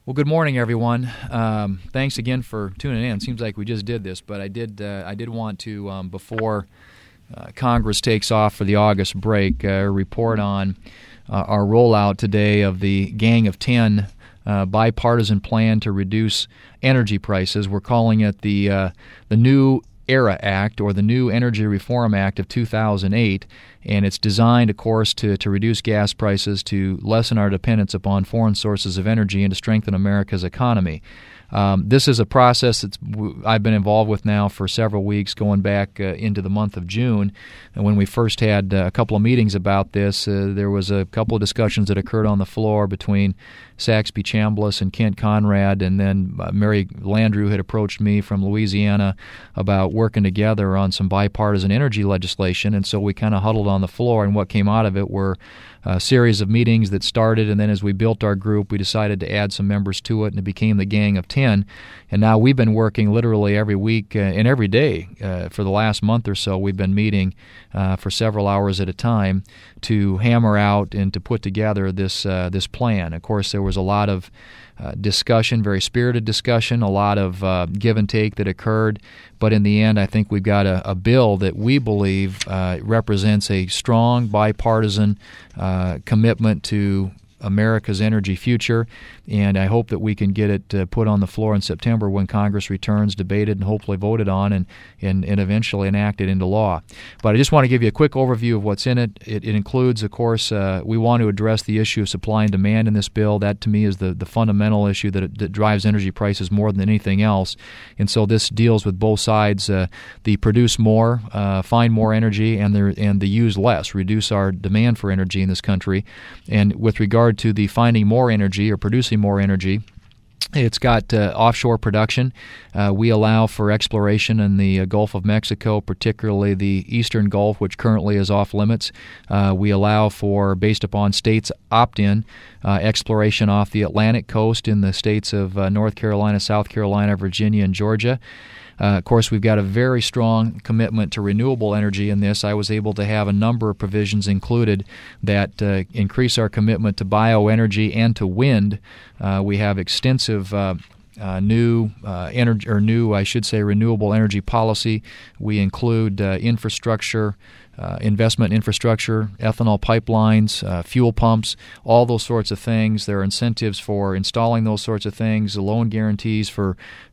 Well, good morning, everyone. Thanks again for tuning in. Seems like we just did this, but I did want to, before Congress takes off for the August break, report on our rollout today of the Gang of 10 bipartisan plan to reduce energy prices. We're calling it the New ERA Act, or the New Energy Reform Act of 2008, and it's designed, of course, to reduce gas prices, to lessen our dependence upon foreign sources of energy, and to strengthen America's economy. This is a process that I've been involved with now for several weeks, going back into the month of June. And when we first had a couple of meetings about this, there was a couple of discussions that occurred on the floor between Saxby Chambliss and Kent Conrad, and then Mary Landrieu had approached me from Louisiana about working together on some bipartisan energy legislation, and so we kind of huddled on the floor, and what came out of it were a series of meetings that started, and then as we built our group, we decided to add some members to it, and it became the Gang of 10. And now we've been working literally every week and every day for the last month or so. We've been meeting for several hours at a time to hammer out and to put together this plan. Of course, there was a lot of discussion, very spirited discussion, a lot of give and take that occurred. But in the end, I think we've got a bill that we believe represents a strong bipartisan commitment to America's energy future, and I hope that we can get it put on the floor in September when Congress returns, debated, and hopefully voted on, and eventually enacted into law. But I just want to give you a quick overview of what's in it. It includes, of course, we want to address the issue of supply and demand in this bill. That, to me, is the fundamental issue that drives energy prices more than anything else. And so this deals with both sides, the produce more, find more energy, and the use less, reduce our demand for energy in this country. And with regard to the finding more energy or producing more energy, it's got offshore production. We allow for exploration in the Gulf of Mexico, particularly the Eastern Gulf, which currently is off limits. We allow for, based upon states' opt-in, exploration off the Atlantic coast in the states of North Carolina, South Carolina, Virginia, and Georgia. Of course, we've got a very strong commitment to renewable energy in this. I was able to have a number of provisions included that increase our commitment to bioenergy and to wind. We have extensive new energy, or new, I should say, renewable energy policy. We include infrastructure, investment infrastructure, ethanol pipelines, fuel pumps, all those sorts of things. There are incentives for installing those sorts of things, loan guarantees for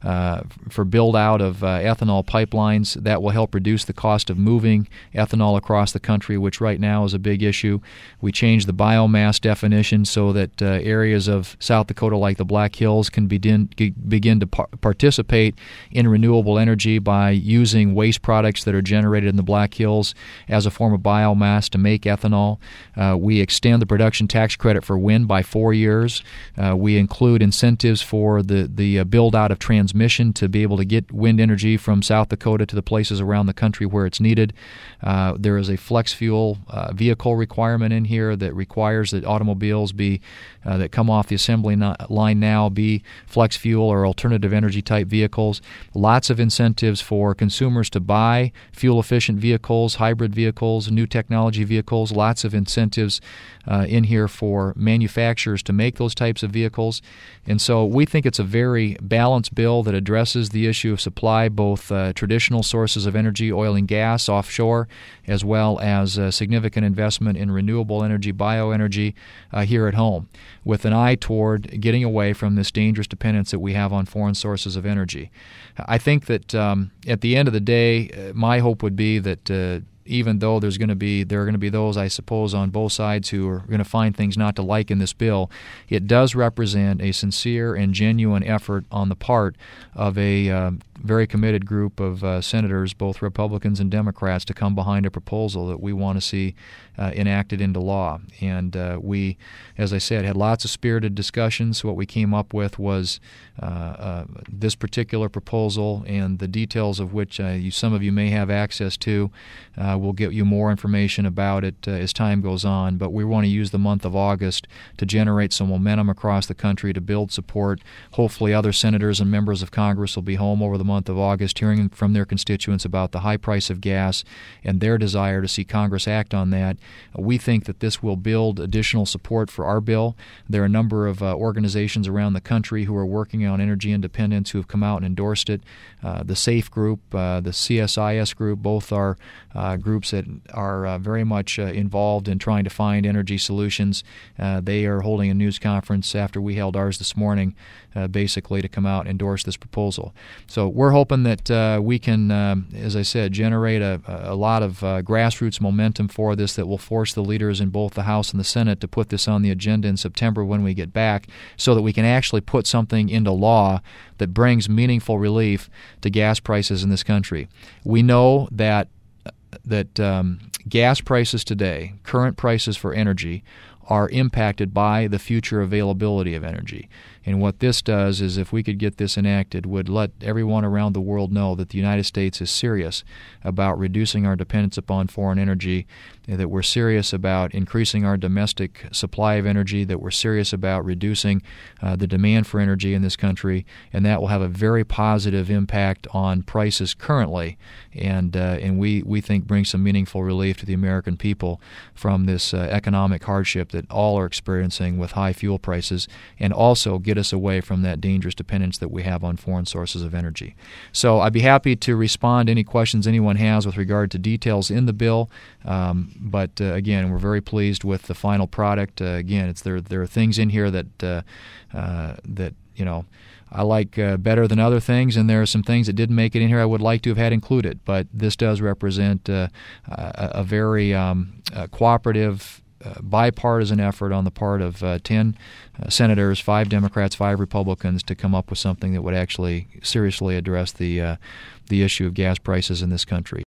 build out of ethanol pipelines that will help reduce the cost of moving ethanol across the country, which right now is a big issue. We changed the biomass definition so that areas of South Dakota like the Black Hills can begin to participate in renewable energy by using waste products that are generated in the Black Hills as a form of biomass to make ethanol. We extend the production tax credit for wind by 4 years. We include incentives for the build-out of transmission to be able to get wind energy from South Dakota to the places around the country where it's needed. There is a flex fuel vehicle requirement in here that requires that automobiles that come off the assembly line now be flex fuel or alternative energy type vehicles. Lots of incentives for consumers to buy fuel-efficient vehicles, hybrid vehicles, new technology vehicles. Lots of incentives in here for manufacturers to make those types of vehicles. And so we think it's a very balanced bill that addresses the issue of supply, both traditional sources of energy, oil and gas, offshore, as well as significant investment in renewable energy, bioenergy here at home, with an eye toward getting away from this dangerous dependence that we have on foreign sources of energy. I think that at the end of the day, my hope would be that even though there are going to be those, I suppose, on both sides who are going to find things not to like in this bill, it does represent a sincere and genuine effort on the part of a very committed group of senators, both Republicans and Democrats, to come behind a proposal that we want to see enacted into law. And we, as I said, had lots of spirited discussions. What we came up with was this particular proposal, and the details of which some of you may have access to. We'll get you more information about it as time goes on, but we want to use the month of August to generate some momentum across the country to build support. Hopefully other senators and members of Congress will be home over the month of August hearing from their constituents about the high price of gas and their desire to see Congress act on that. We think that this will build additional support for our bill. There are a number of organizations around the country who are working on energy independence who have come out and endorsed it. The SAFE group, the CSIS group, both are groups that are very much involved in trying to find energy solutions. They are holding a news conference after we held ours this morning, basically to come out and endorse this proposal. So we're hoping that we can, as I said, generate a lot of grassroots momentum for this that will force the leaders in both the House and the Senate to put this on the agenda in September when we get back, so that we can actually put something into law that brings meaningful relief to gas prices in this country. We know that gas prices today, current prices for energy, are impacted by the future availability of energy. And what this does is, if we could get this enacted, would let everyone around the world know that the United States is serious about reducing our dependence upon foreign energy, that we're serious about increasing our domestic supply of energy, that we're serious about reducing the demand for energy in this country, and that will have a very positive impact on prices currently, and we think bring some meaningful relief to the American people from this economic hardship that all are experiencing with high fuel prices, and also get us away from that dangerous dependence that we have on foreign sources of energy. So I'd be happy to respond to any questions anyone has with regard to details in the bill. But again, we're very pleased with the final product. Again, there are things in here that I like better than other things, and there are some things that didn't make it in here I would like to have had included. But this does represent a very cooperative, bipartisan effort on the part of 10 senators, 5 Democrats, 5 Republicans, to come up with something that would actually seriously address the issue of gas prices in this country.